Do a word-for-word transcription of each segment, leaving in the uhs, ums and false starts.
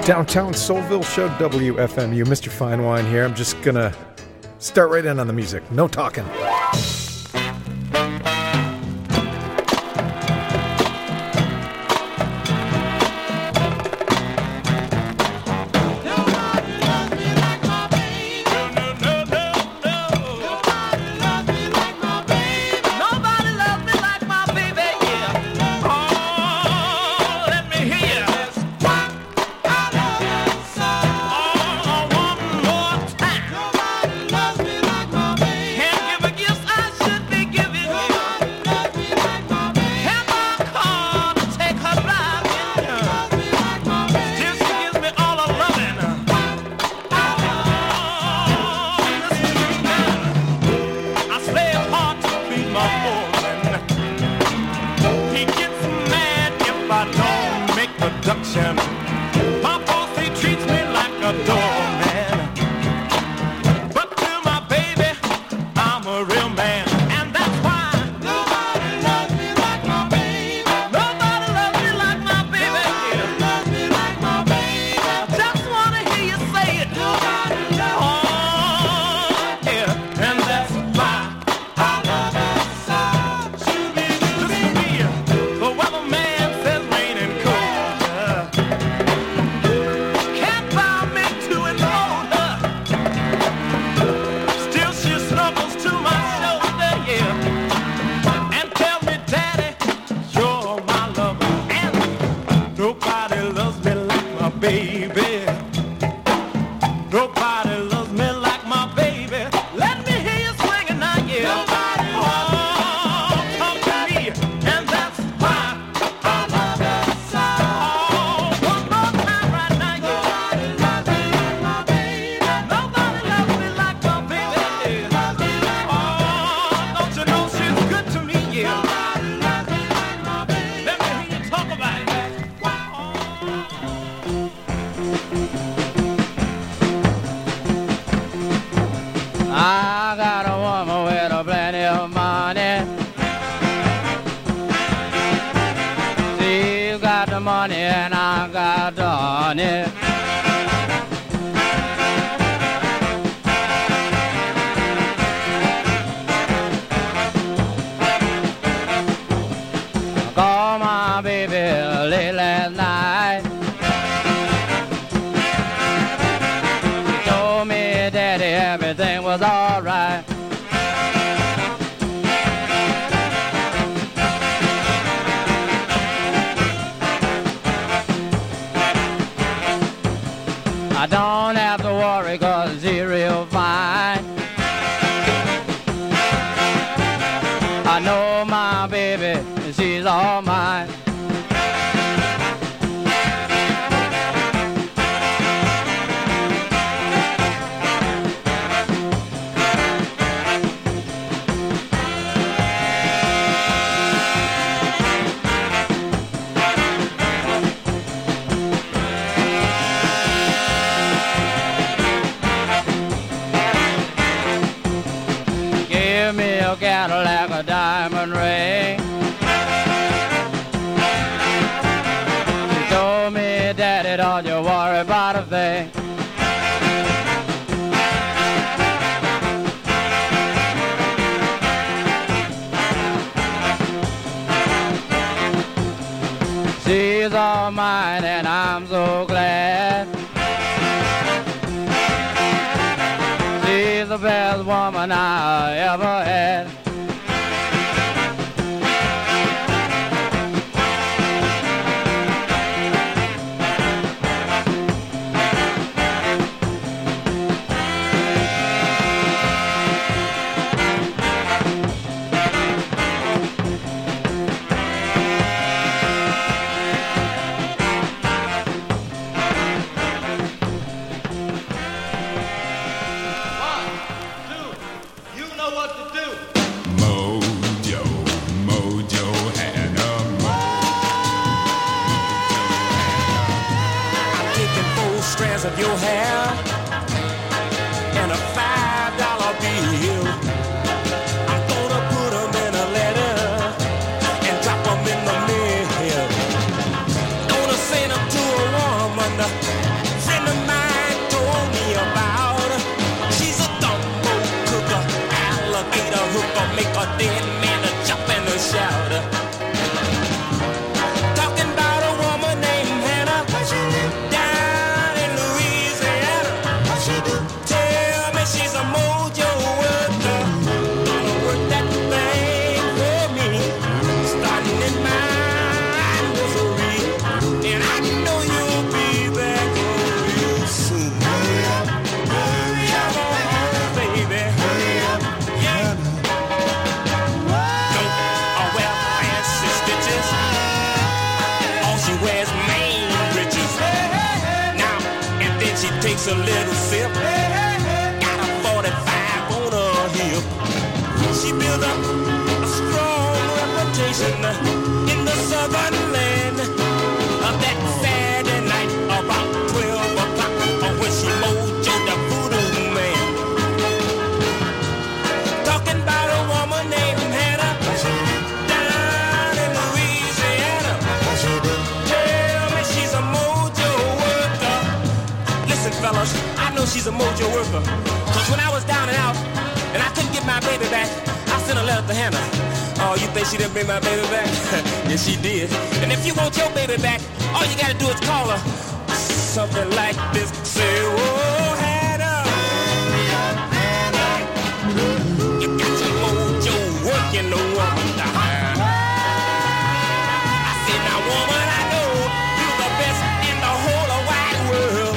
Downtown Soulville Show, W F M U. Mister Fine Wine here. I'm just gonna start right in on the music. No talking. She's all mine and I'm so glad. She's the best woman I ever had. Of your hair and a five dollar bill. I'm gonna put them in a letter and drop them in the mail. Gonna send them to a woman takes a little sip. Got a forty-five on her hip. She built up a strong reputation in the southern land. Of that Saturday night about twelve o'clock, when she mojo the voodoo man. Talking about a woman named Hannah down in Louisiana. Tell me she's a mojo worker. Listen, fellas, I know she's a mojo worker. Cause when I was down and out and I couldn't get my baby back, I sent a letter to Hannah. Oh, you think she didn't bring my baby back? Yes, she did. And if you want your baby back, all you gotta do is call her. Something like this. Say, oh, Hannah, you got your mojo working, the woman. I said, now, woman, I know you're the best in the whole of wide world.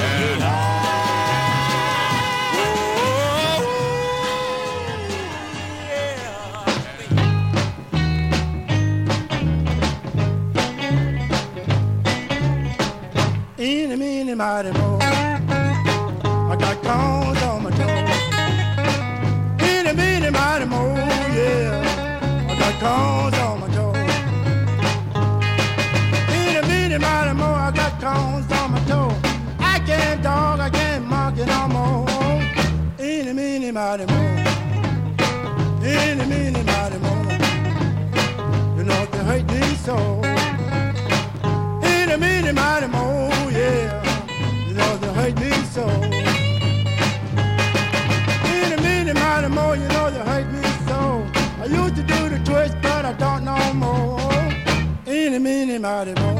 Eeny, meeny, mighty mo. I got corns on my toe. Eeny, meeny, mighty mo, yeah. I got corns on my toe. Eeny, meeny, mighty mo. I got corns on my toe. I can't dog, I can't monkey no more. Eeny, meeny, mighty mo. Eeny, meeny, mighty mo. You know they hate me so. Eeny, meeny, mighty mo. Yeah, you know they hate me so. Eeny, meeny, mighty mo, you know they hate me so. I used to do the twist, but I don't know more. Eeny, meeny, mighty mo.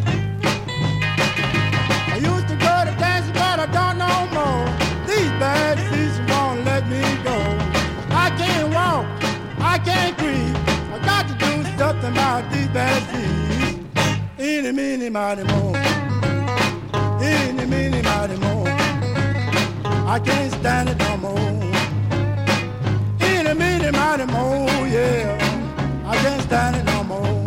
I used to go to dancing, but I don't know more. These bad seasons won't let me go. I can't walk, I can't breathe. I got to do something about these bad seas. Eeny, meeny, mighty mo. Eeny, meeny, mighty mo. I can't stand it no more. Eeny, meeny, mighty mo, yeah. I can't stand it no more.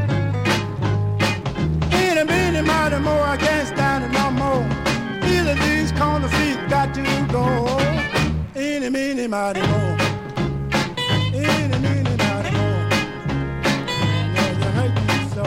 Eeny, meeny, mighty mo, I can't stand it no more. Either these corner feet got to go. Eeny, meeny, mighty mo. Eeny, meeny, mighty mo. No, you hate me so.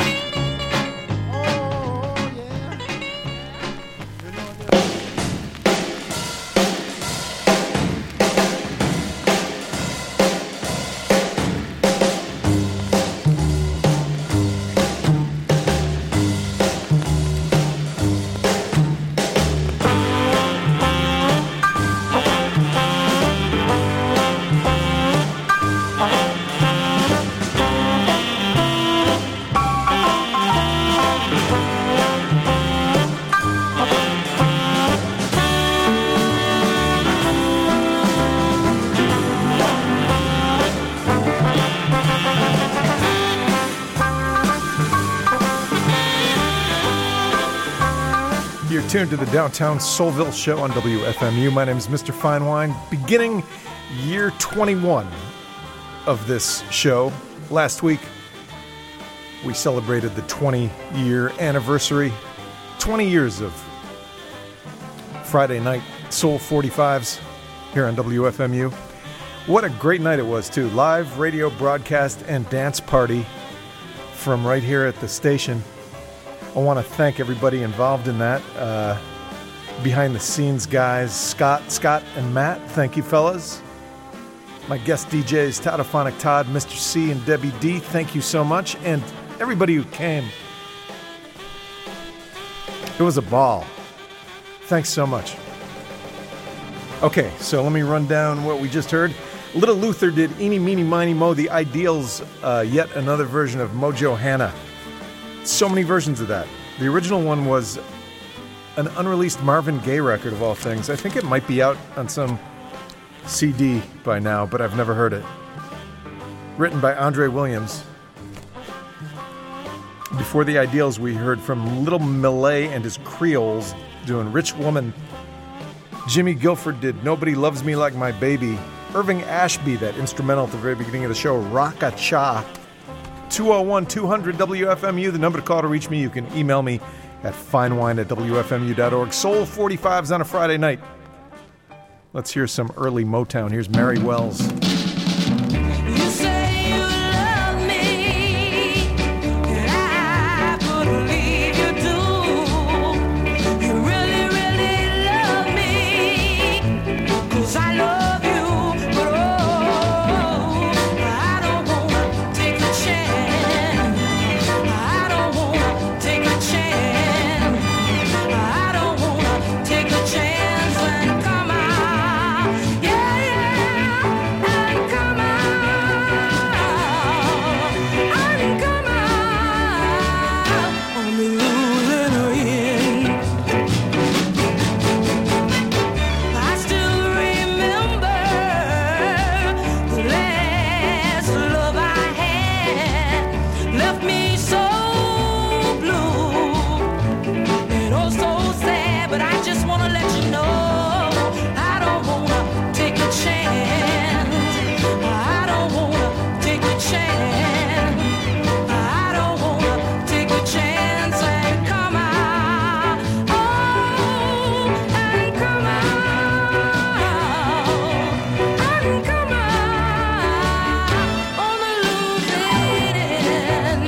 Tuned to the Downtown Soulville Show on W F M U. My name is Mister Finewine. Beginning year twenty-one of this show. Last week, we celebrated the twenty-year anniversary. twenty years of Friday night Soul forty-fives here on W F M U. What a great night it was, too. Live radio broadcast and dance party from right here at the station. I want to thank everybody involved in that. Uh, behind the scenes guys, Scott, Scott, and Matt. Thank you, fellas. My guest D Js, Tatophonic Todd, Mister C, and Debbie D. Thank you so much. And everybody who came. It was a ball. Thanks so much. Okay, so let me run down what we just heard. Little Luther did Eeny, Meeny, Miny, Mo, The Ideals, uh, yet another version of Mojo Hannah. So many versions of that. The original one was an unreleased Marvin Gaye record of all things. I think it might be out on some C D by now, but I've never heard it. Written by Andre Williams. Before The Ideals, we heard from Little Millet and his Creoles doing Rich Woman. Jimmy Guilford did Nobody Loves Me Like My Baby. Irving Ashby, that instrumental at the very beginning of the show, Rock-a-Cha. two oh one, two hundred W F M U, the number to call to reach me. You can email me at finewine at W F M U dot org. Soul forty-fives on a Friday night. Let's hear some early Motown. Here's Mary Wells. You say you love me, and I believe you do. You really, really love me, 'cause I love you, but oh, I don't wanna take a chance. I don't wanna take a chance. I don't wanna take a chance and come out. Yeah, yeah, and come out. And come out on the losing end. I still remember the last love I had left me so blue and oh so sad, but I just wanna let you know I don't wanna take a chance. I don't wanna take a chance. I don't wanna take a chance and come out. Oh, and come out. And come out on the losing end.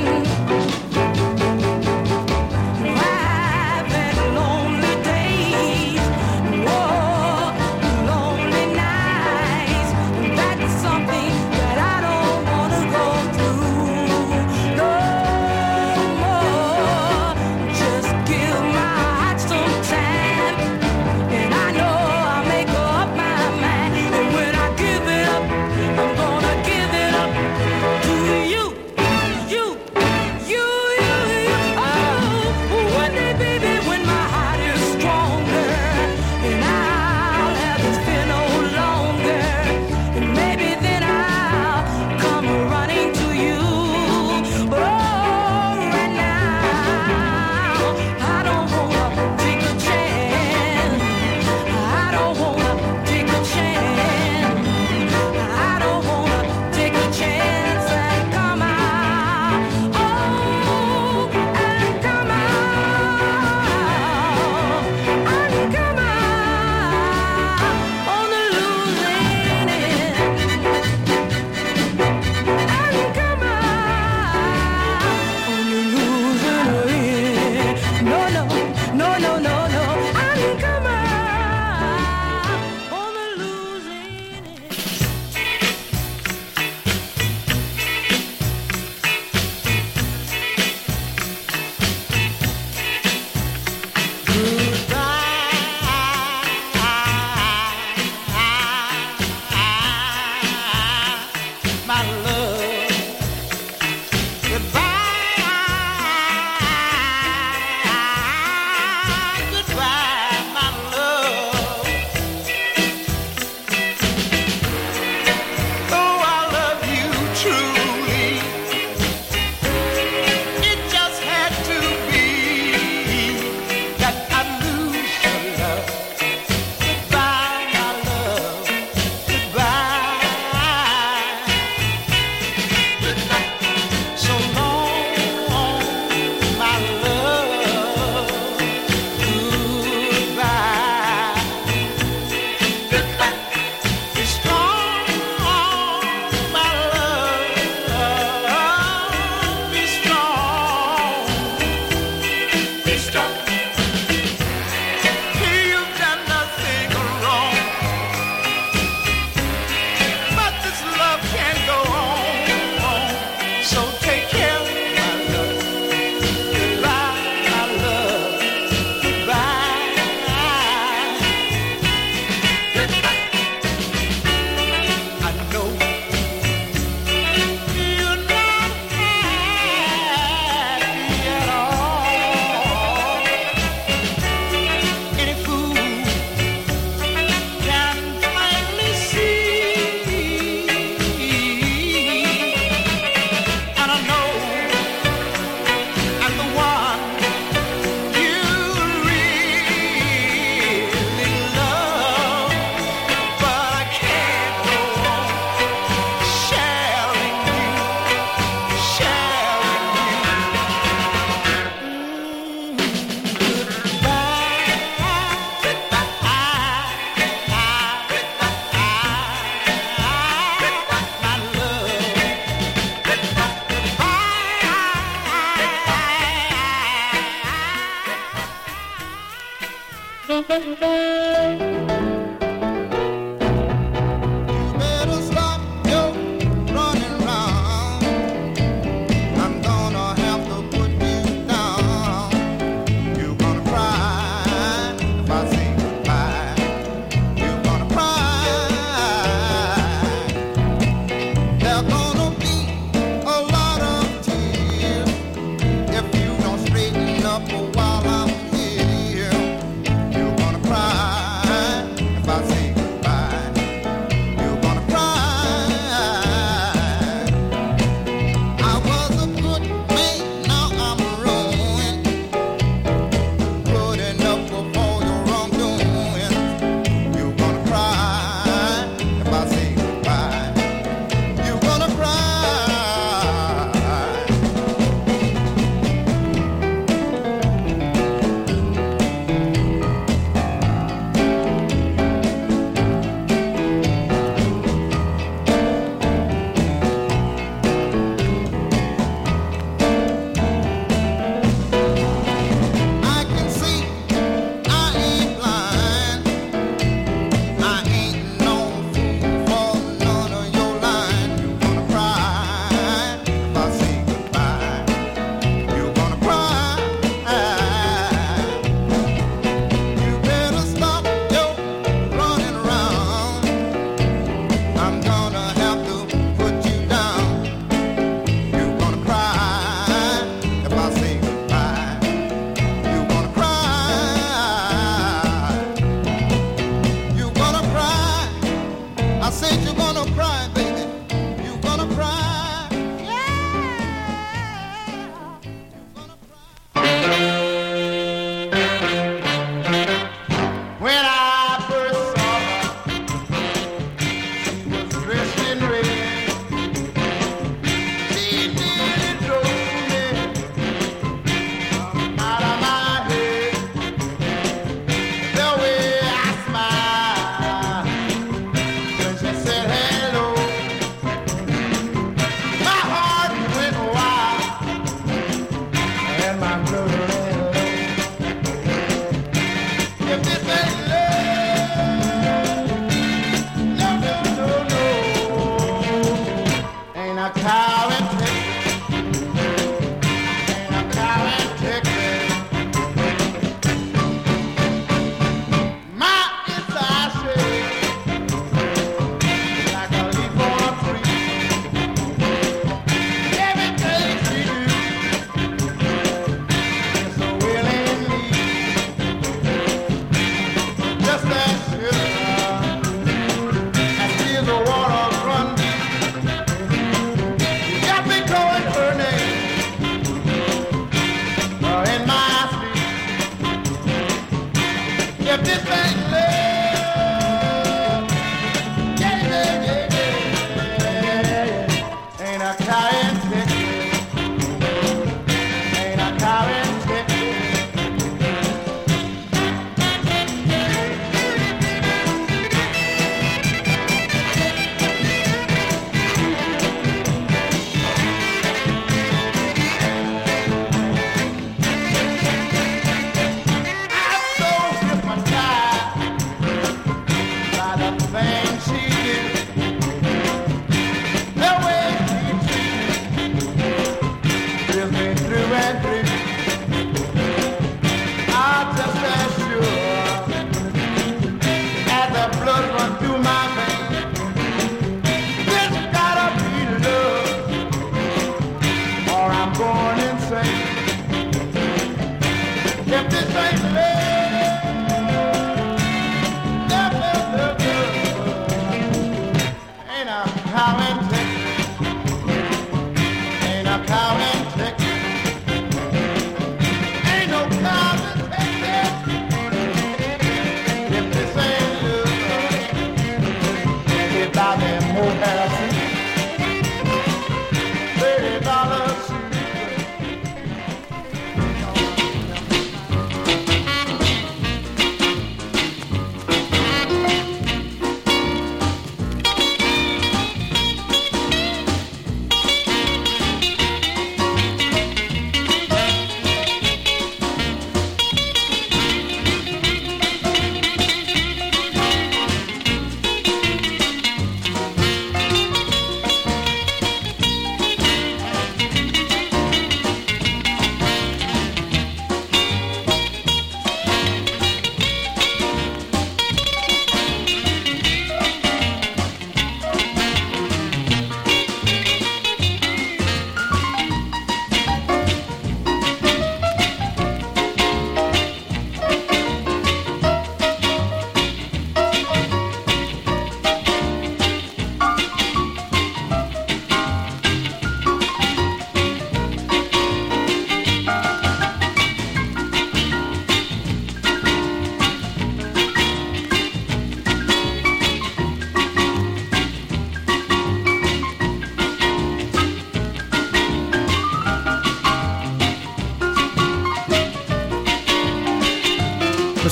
I've had lonely days, whoa, lonely nights. That's something that I don't wanna go through no more. Just give my heart some time, and I know I'll make up my mind. And when I give it up, I'm gonna give it up to you, you, you, you, you. Oh, one day, baby, when my heart is stronger, and I'll have this fear no longer, and maybe then I'll come running to you. But oh, right now, I don't wanna take a chance. I don't wanna take a chance. I don't wanna take a chance and come out. Oh, and come out. And come out on the losing end. And come out on the losing end. No, no, no, no, no, no. And come out on the losing end. My love, goodbye, goodbye, my love. Though I love you truly, it just had to be that I lose your love. Goodbye, my love, goodbye. So long, my love, goodbye. Goodbye. Be strong, my love,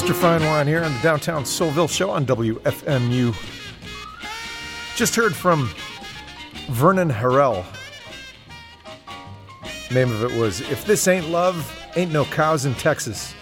Mister Fine Wine here on the Downtown Soulville Show on W F M U. Just heard from Vernon Harrell. Name of it was If This Ain't Love, Ain't No Cows in Texas.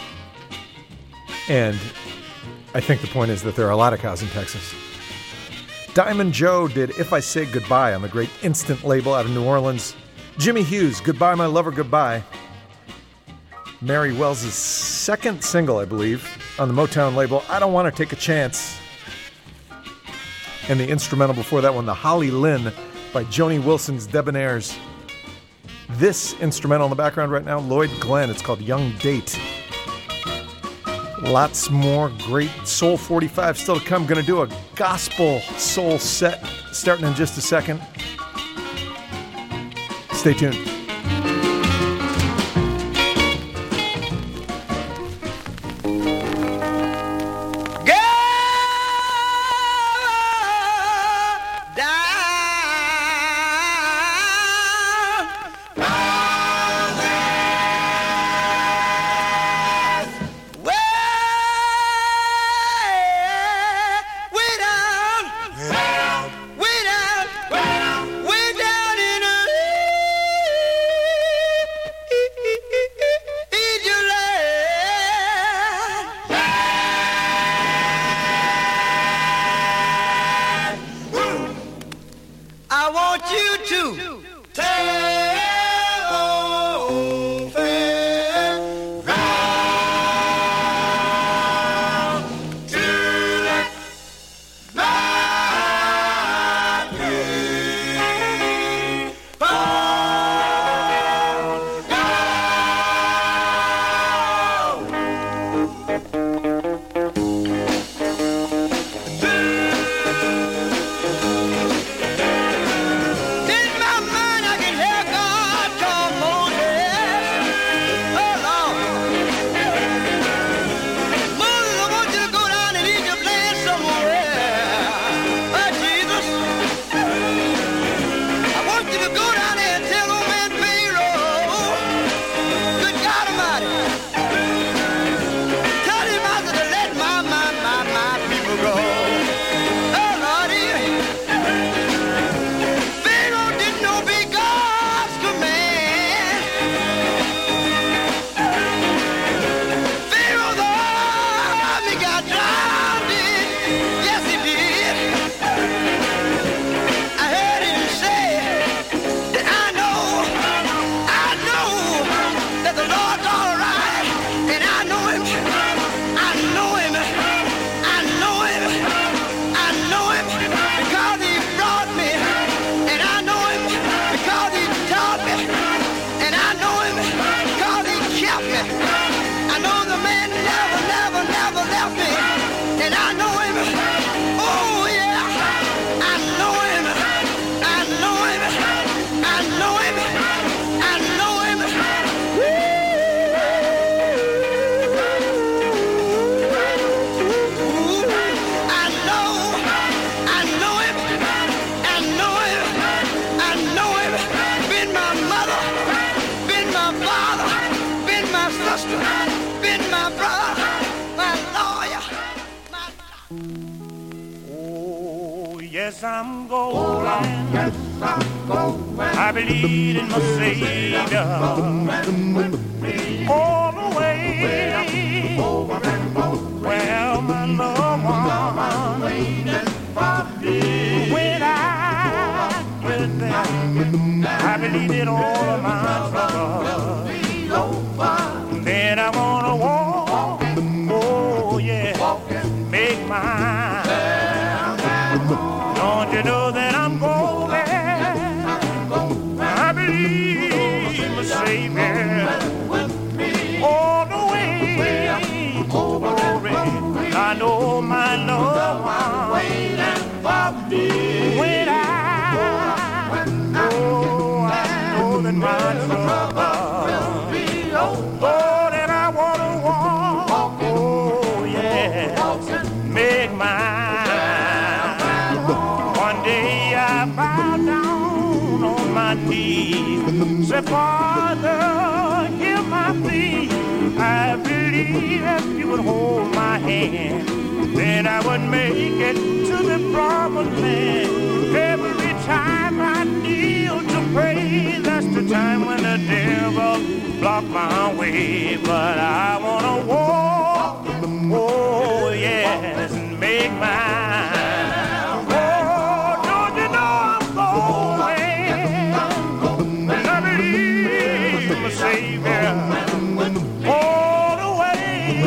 And I think the point is that there are a lot of cows in Texas. Diamond Joe did If I Say Goodbye on the great Instant label out of New Orleans. Jimmy Hughes, Goodbye My Lover Goodbye. Mary Wells' second single, I believe, on the Motown label, I Don't Want to Take a Chance. And the instrumental before that one, The Holly Lynn by Joni Wilson's Debonaires. This instrumental in the background right now, Lloyd Glenn, it's called Young Date. Lots more great Soul forty-five still to come. Going to do a gospel soul set starting in just a second. Stay tuned. I'm going. I believe in my Savior all the way. Well, my loved one, when I get there, I believe in all of my trouble. Then I wanna walk, oh yeah, make my. Don't you know that I'm going? I believe my Savior all the way. Glory. I know my Lord when I, oh, I know that my trouble, oh, that I want to walk, oh, yeah, make my. Bow down on my knees, say, Father, hear my plea. I believe. believe if you would hold my hand, then I would make it to the promised land. Every time I kneel to pray, that's the time when the devil block my way. But I wanna walk, oh yes, and make mine. Oh, don't you know I'm going? And I believe my Savior all the way.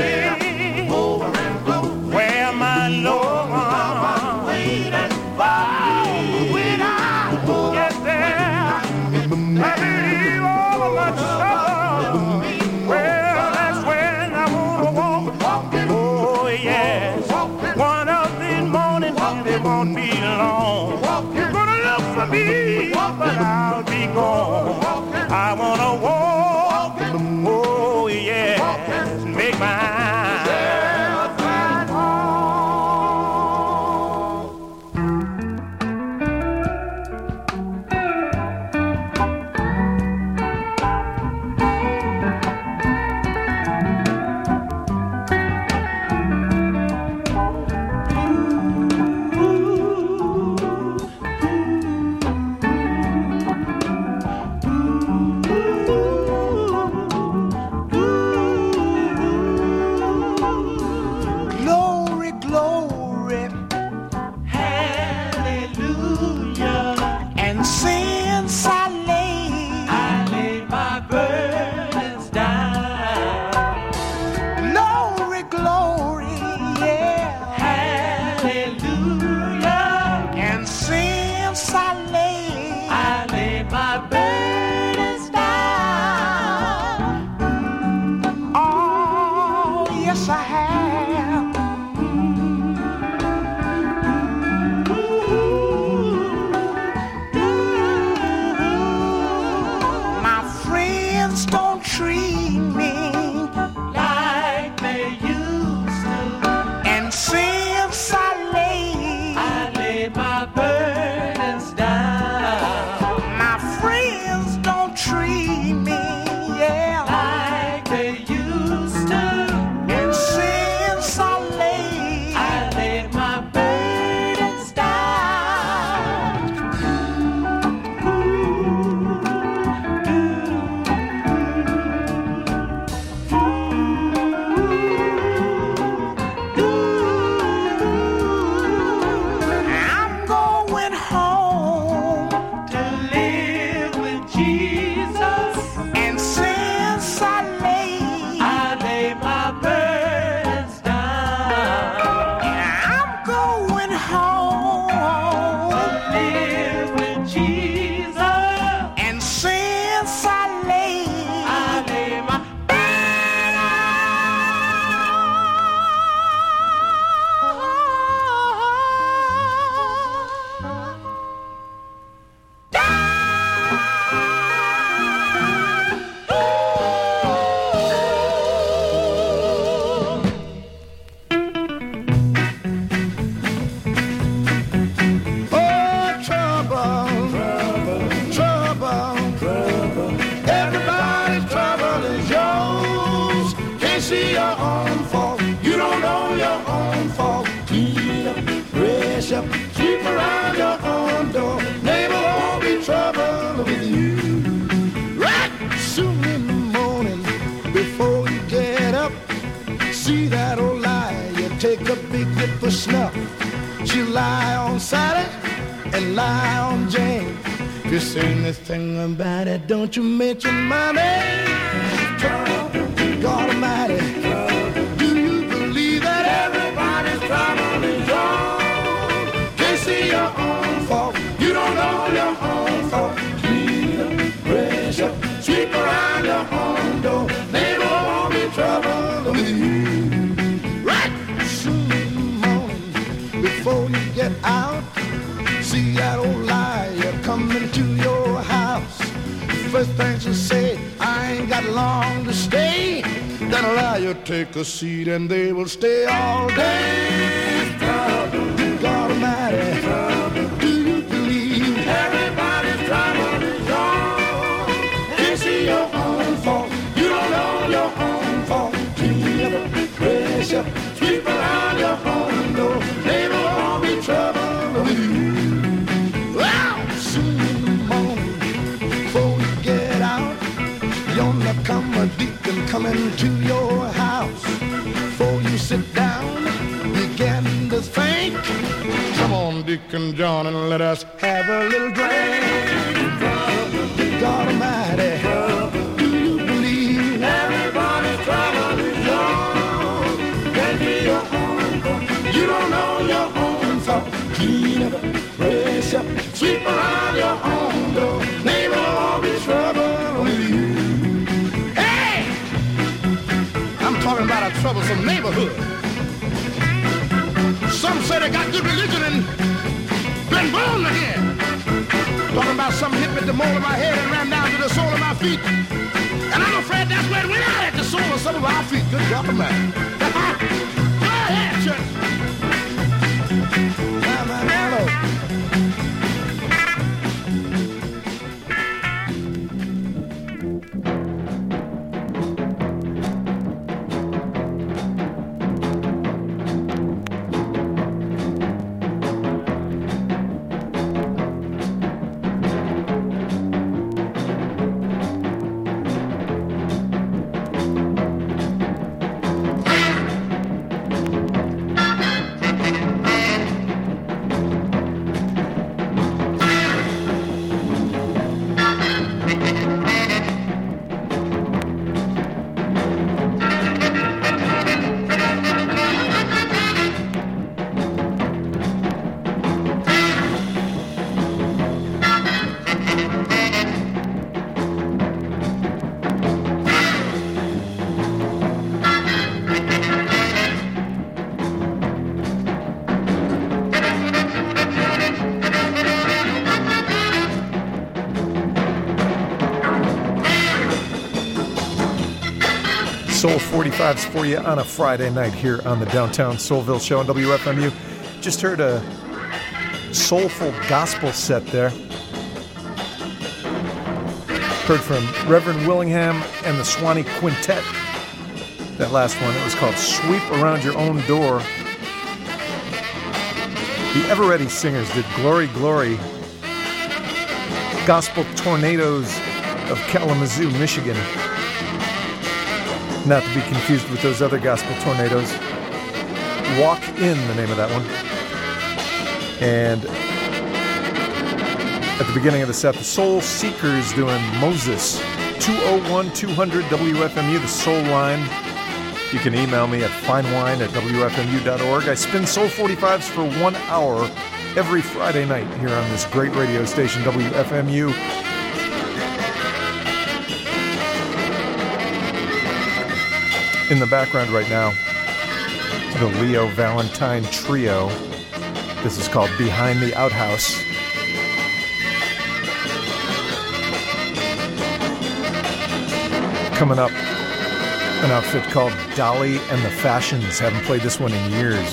Where my Lord waiting for when I get there. I believe all of my trouble. Well, that's when I wanna walk. Oh yes, one of these mornings it won't be long. You're gonna look for me, but I'll be gone. I wanna walk. Oh yes, make my don't you mention my name. God Almighty, do you believe that everybody's trouble is yours? Can't see your own fault, you don't know your own fault. Clean up, brush up, sweep around your own door. Neighbor won't be trouble with you. Right soon in the morning, before you get out, see that old liar coming to your house. First thing she say, I ain't got long to stay. Then allow you take a seat and they will stay all day. God Almighty, do you believe everybody's trouble is yours? Can't see your own fault, you don't know your own fault. Clean am a deacon coming to your house. Before you sit down, begin to think. Come on, Deacon John, and let us have a little drink. God Almighty, do you believe everybody's trouble is yours? Can be your own fault. You don't know your own fault. Clean up, brace up, sweep around your own door. Neighbor will be trouble with you. Hey! I'm talking about a troublesome neighborhood. Some say they got good religion and been born again. Talking about something hit me at the mole of my head and ran down to the sole of my feet. And I'm afraid that's where it went out, at the sole of some of our feet. Good God Almighty. Go ahead, church. Now, now, now, Lord. Soul forty-fives for you on a Friday night here on the Downtown Soulville Show on W F M U. Just heard a soulful gospel set there. Heard from Reverend Willingham and the Swanee Quintet. That last one, it was called Sweep Around Your Own Door. The Ever-Ready Singers did Glory, Glory. Gospel Tornadoes of Kalamazoo, Michigan. Not to be confused with those other gospel tornadoes. Walk In, the name of that one. And at the beginning of the set, the Soul Seekers doing Moses. two oh one two hundred W F M U, the Soul Line. You can email me at finewine at W F M U dot org. I spin Soul forty-fives for one hour every Friday night here on this great radio station, W F M U. In the background right now, the Leo Valentine Trio. This is called Behind the Outhouse. Coming up, an outfit called Dolly and the Fashions. Haven't played this one in years.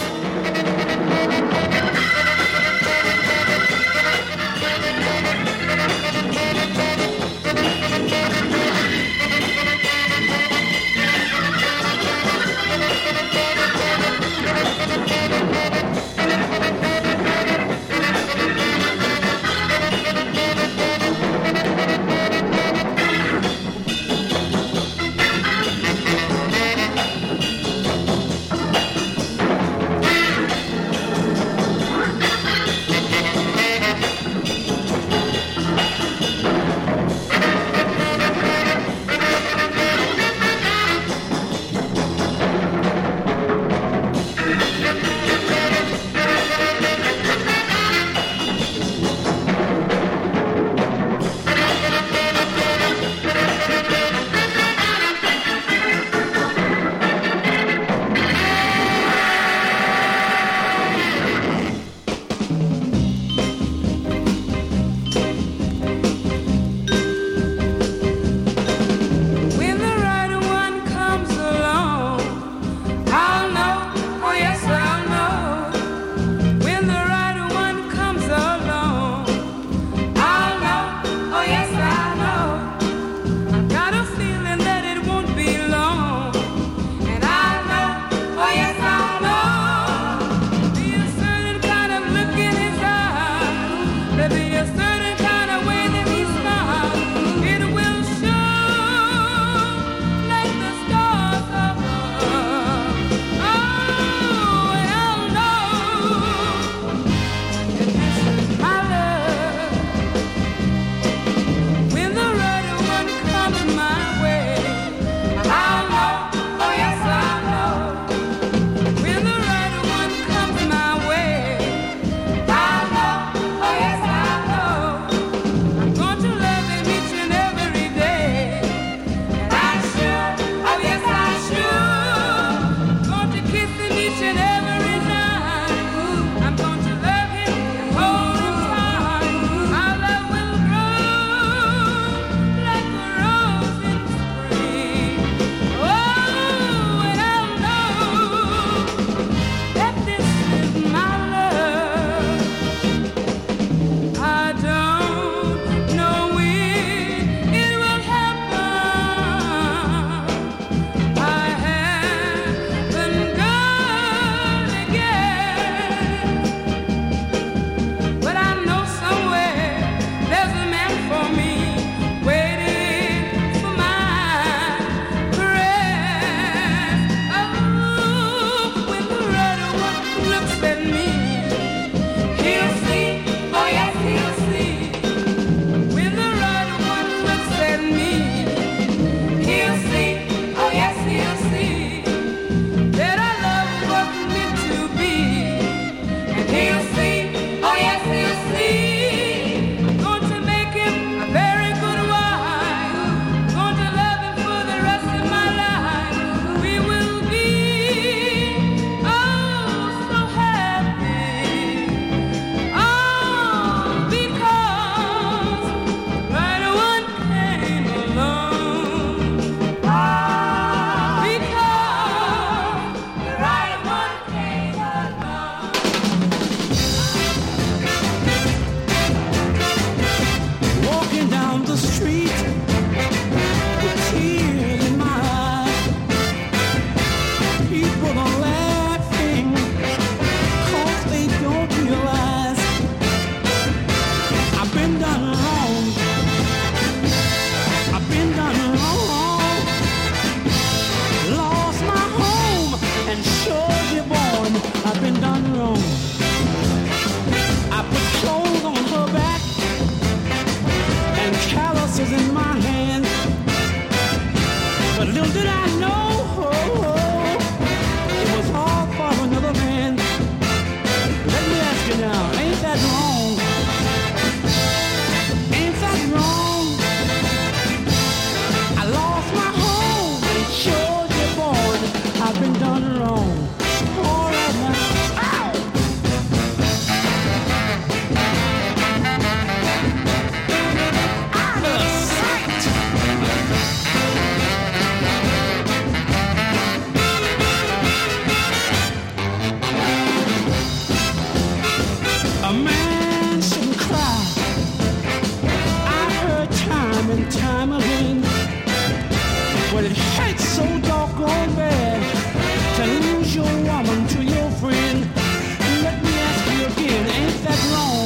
time again. Well, it hurts so doggone bad to lose your woman to your friend. Let me ask you again, ain't that wrong?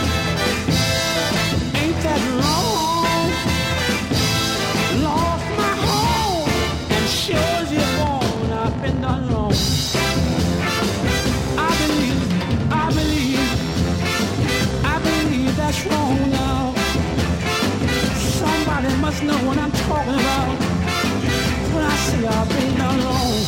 Ain't that wrong? Lost my home and sure as you're born, I've been done wrong. I believe, I believe, I believe that's wrong now. Somebody must know what I'm talking about when I say I've been done wrong.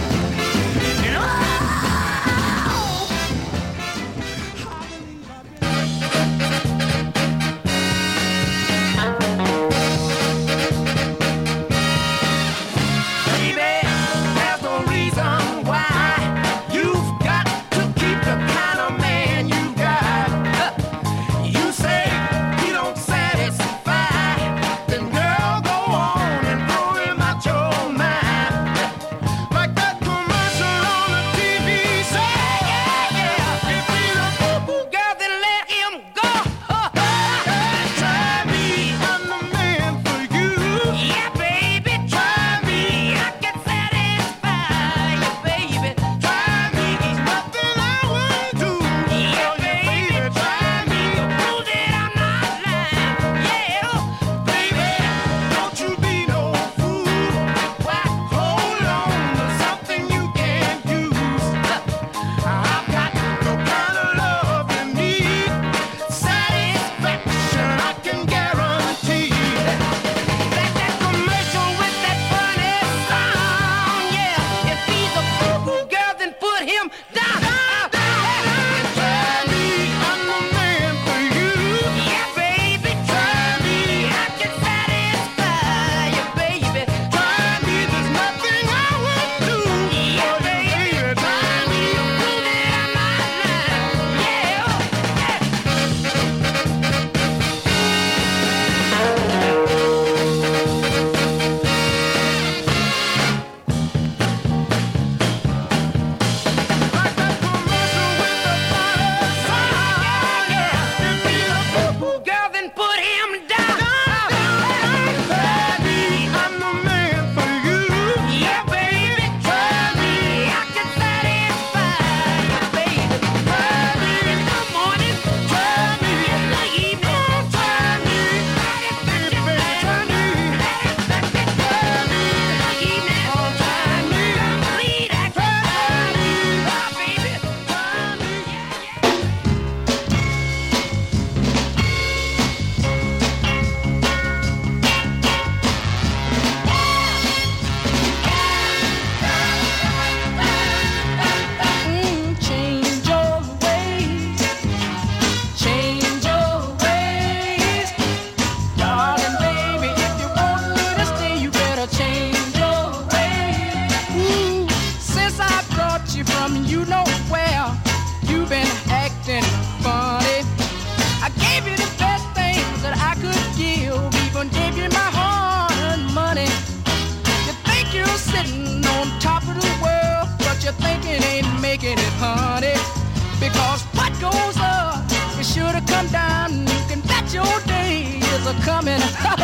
Coming.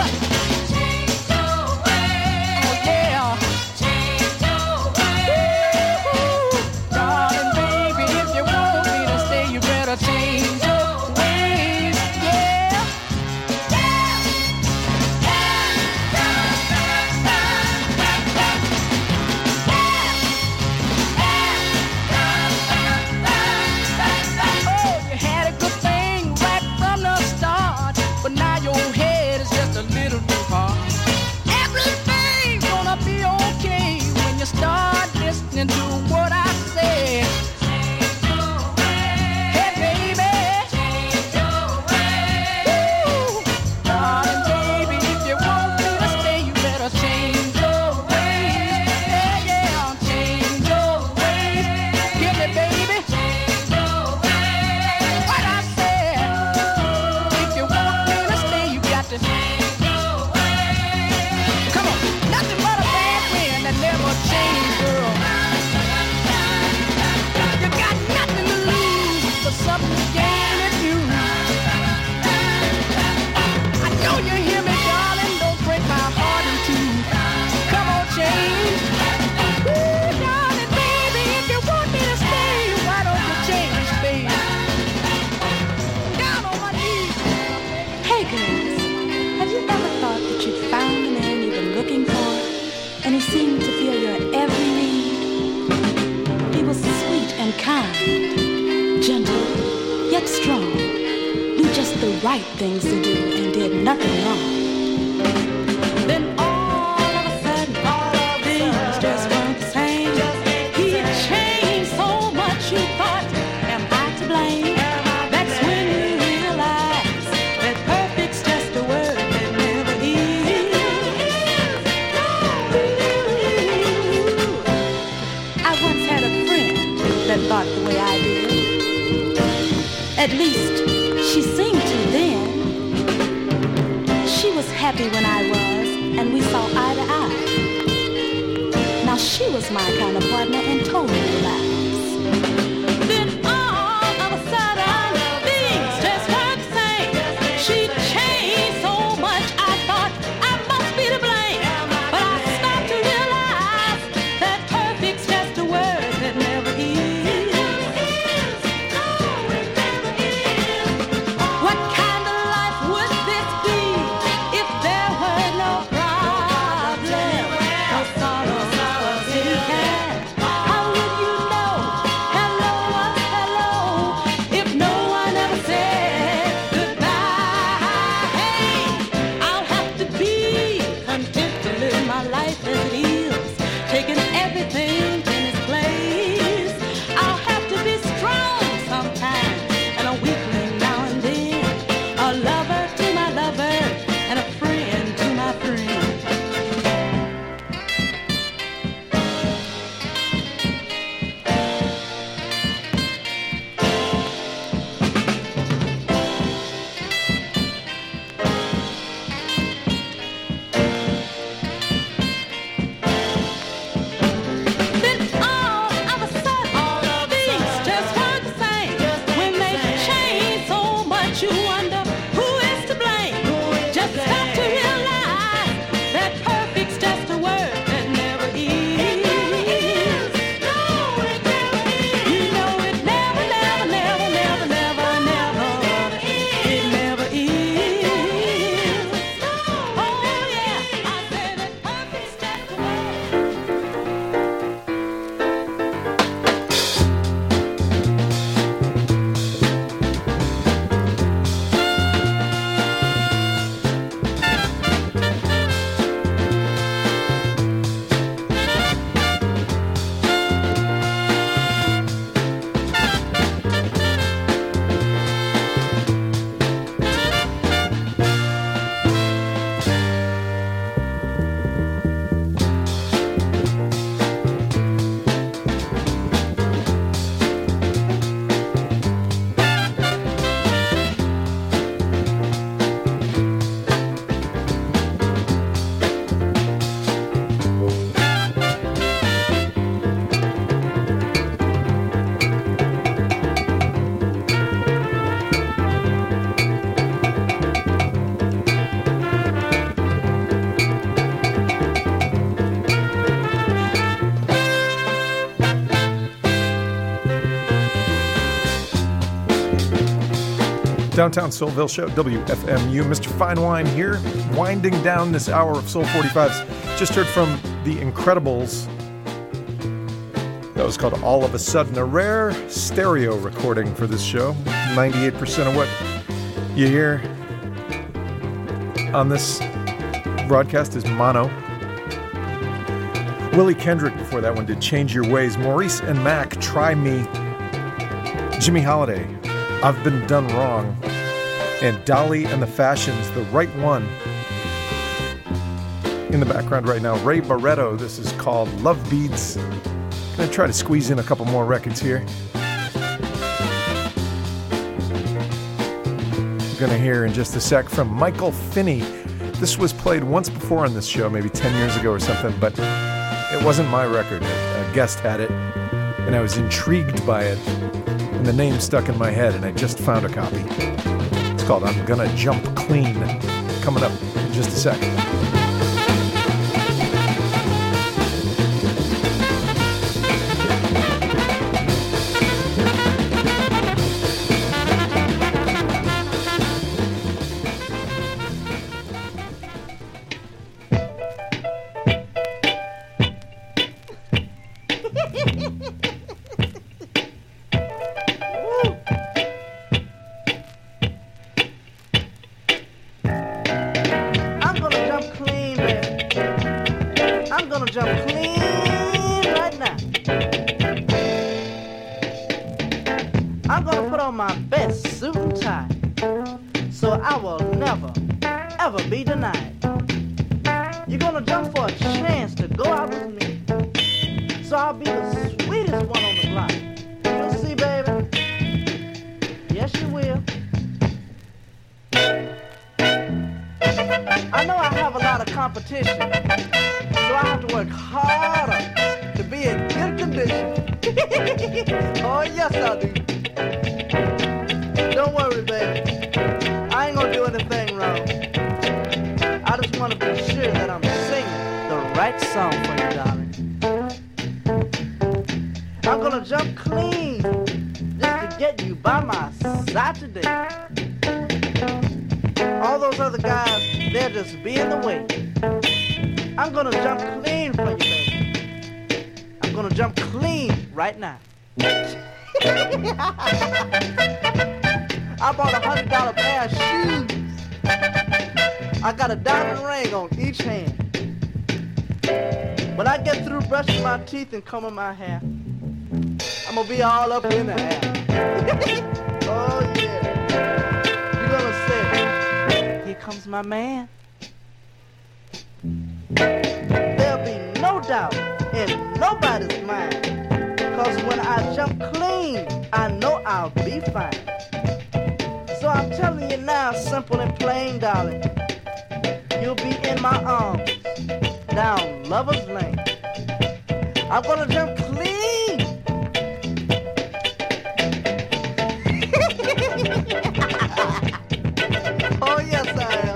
Change your ways. Oh, yeah. Change your ways. Ooh, darling, baby, if you want me to stay, you better change your ways. Yeah. Oh, you had a good thing right from the start, but now your head is just a little right things to do and did nothing wrong. Then all of a sudden, things just weren't the same. He changed so much you thought, am I to blame? That's when you realize that perfect's just a word that never is. I once had a friend that thought the way I did. At least she seemed to then. She was happy when I was, and we saw eye to eye. Now she was my kind of partner and totally relaxed. Then all of a sudden, things just weren't the same. She changed so much I thought I must be to blame. But I stopped to realize that perfect's just a word that never is. What kind of life would this be if there were no problem, no sorrow, no city cat? How would you know hello was hello if no one ever said goodbye? Hey, I'll have to be content to live my life as it is, taking everything in its place. I'll have to be strong sometimes and a weakling now and then, a lover to my lover and a friend to my friend. Then all of a sudden, things just weren't the same. When they change so much, you wonder who is to blame. Just have to realize that perfect's just a word that never is. No, it never is. You know it never, never, never, never, never, never, it never is. Oh yeah, I said that perfect's just a word. Downtown Soulville Show, W F M U. Mister Fine Wine here, winding down this hour of Soul forty-fives. Just heard from The Incredibles. That was called All of a Sudden, a rare stereo recording for this show. ninety-eight percent of what you hear on this broadcast is mono. Willie Kendrick before that one did Change Your Ways. Maurice and Mac, Try Me. Jimmy Holiday, I've Been Done Wrong. And Dolly and the Fashions, The Right One. In the background right now, Ray Barretto. This is called Love Beads. Gonna try to squeeze in a couple more records here. We're gonna hear in just a sec from Michael Finney. This was played once before on this show, maybe ten years ago or something, but it wasn't my record. A guest had it, and I was intrigued by it, and the name stuck in my head, and I just found a copy. It's called I'm Gonna Jump Clean. Coming up in just a second. gonna jump clean right now. I'm gonna put on my best suit and tie, so I will never, ever be denied. You're gonna jump for a chance to go out with me, so I'll be the sweetest one on the block. You'll see, baby. Yes, you will. I know I have a lot of competition, so I have to work harder to be in good condition. Oh, yes, I do. Don't worry, baby. I ain't gonna do anything wrong. I just want to be sure that I'm singing the right song for you, darling. I'm gonna jump clean just to get you by my side today. All those other guys, they'll just be in the way. I'm gonna jump clean for you, baby. I'm gonna jump clean right now. I bought a hundred dollar pair of shoes. I got a diamond ring on each hand. When I get through brushing my teeth and combing my hair, I'm gonna be all up in the air. Oh yeah. You're gonna say, here comes my man. There'll be no doubt in nobody's mind, cause when I jump clean, I know I'll be fine. So I'm telling you now, simple and plain, darling, you'll be in my arms down Lover's Lane. I'm gonna jump clean. Oh yes I am.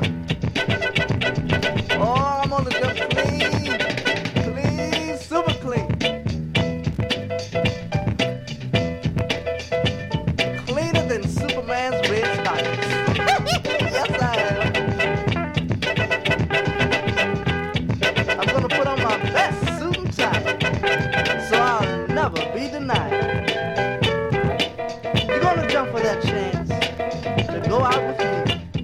Oh, I'm gonna jump clean, clean, super clean. Cleaner than Superman's red stripes. Yes I am. I'm gonna put on my best suit and tie, so I'll never be denied. You're gonna jump for that chance to go out with me.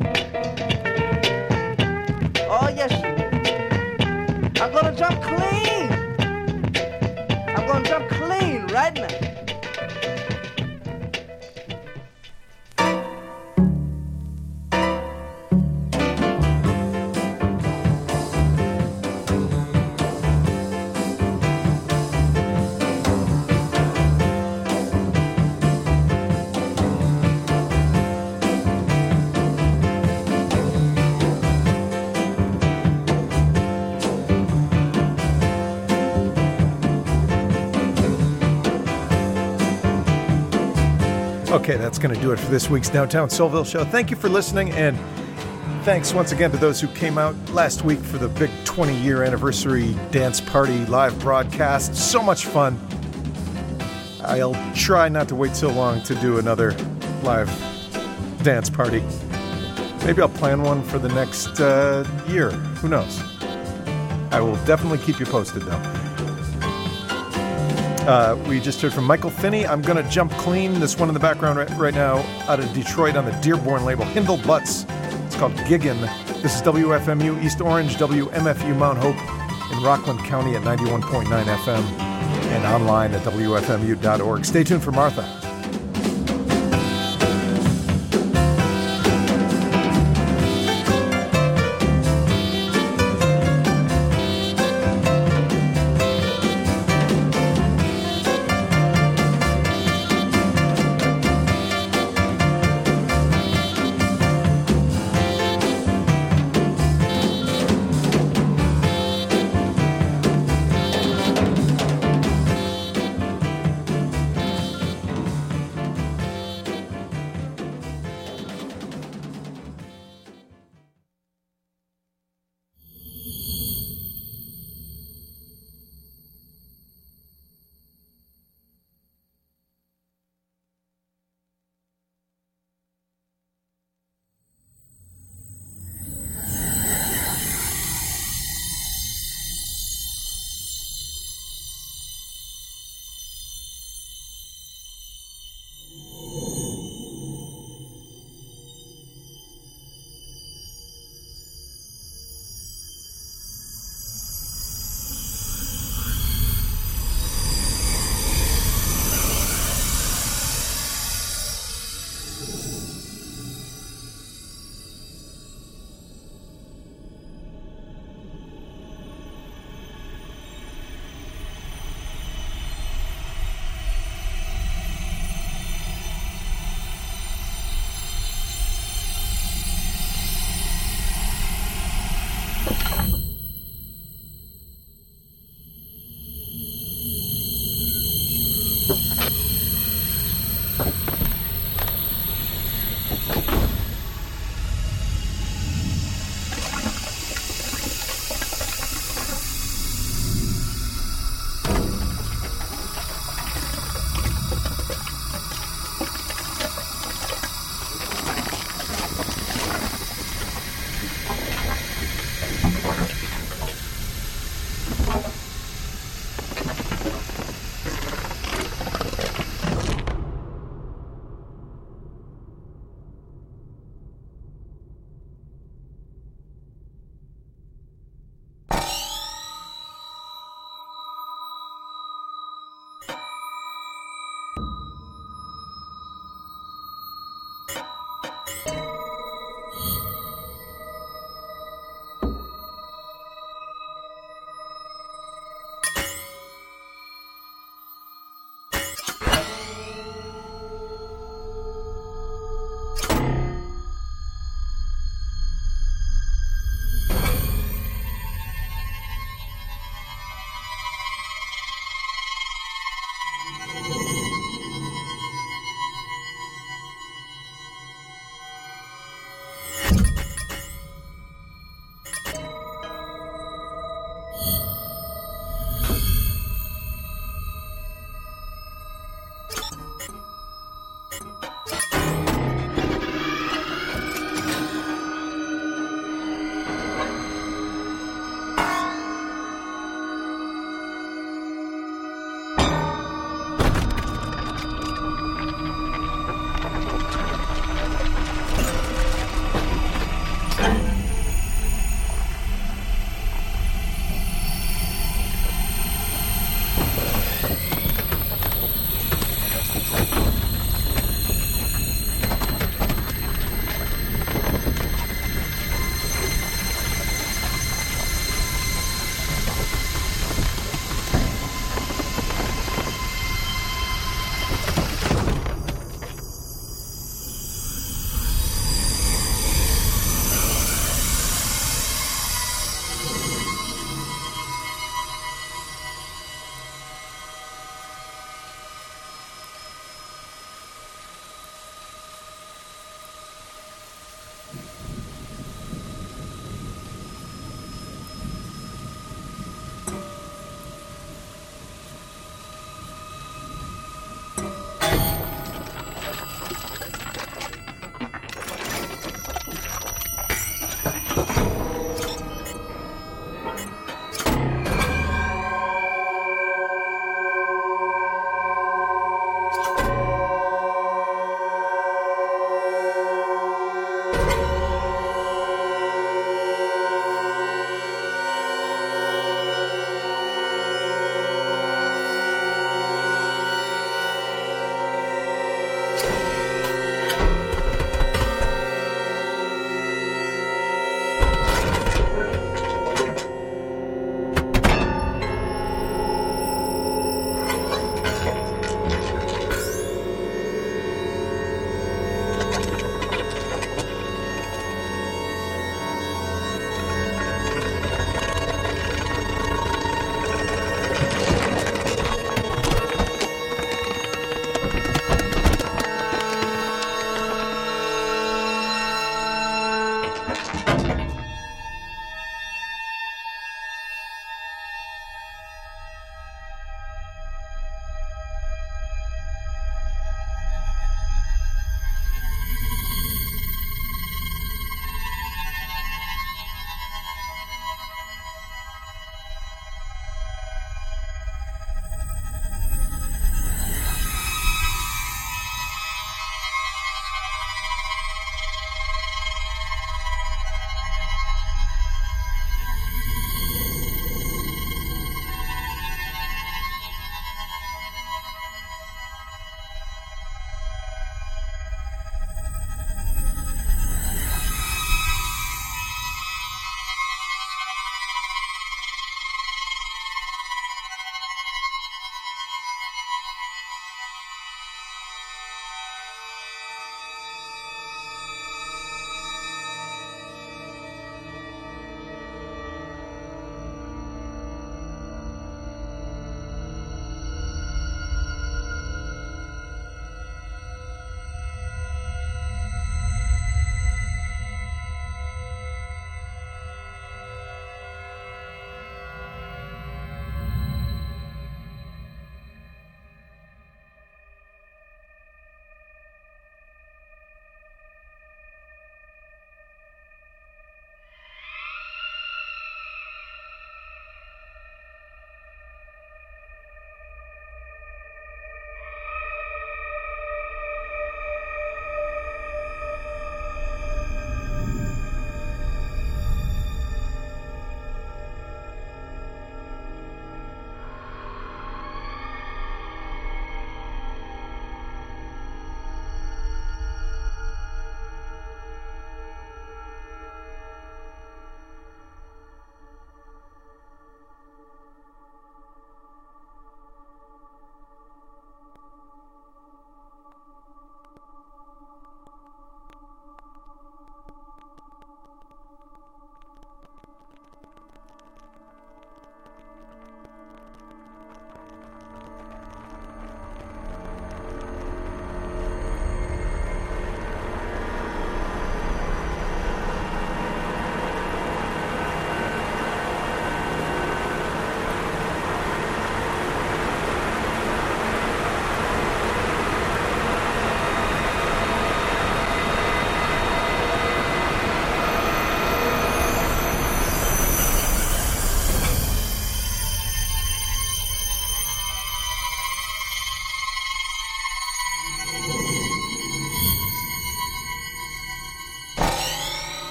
Oh yes you will. I'm gonna jump clean. I'm gonna jump clean right now. Okay, that's going to do it for this week's Downtown Soulville show. Thank you for listening, and thanks once again to those who came out last week for the big twenty-year anniversary dance party live broadcast. So much fun. I'll try not to wait so long to do another live dance party. Maybe I'll plan one for the next uh, year. Who knows? I will definitely keep you posted, though. Uh, we just heard from Michael Finney. I'm going to jump clean. This one in the background right, right now out of Detroit on the Dearborn label, Hindle Butts. It's called Giggin'. This is W F M U East Orange, W M F U Mount Hope in Rockland County at ninety-one point nine F M and online at W F M U dot org. Stay tuned for Martha.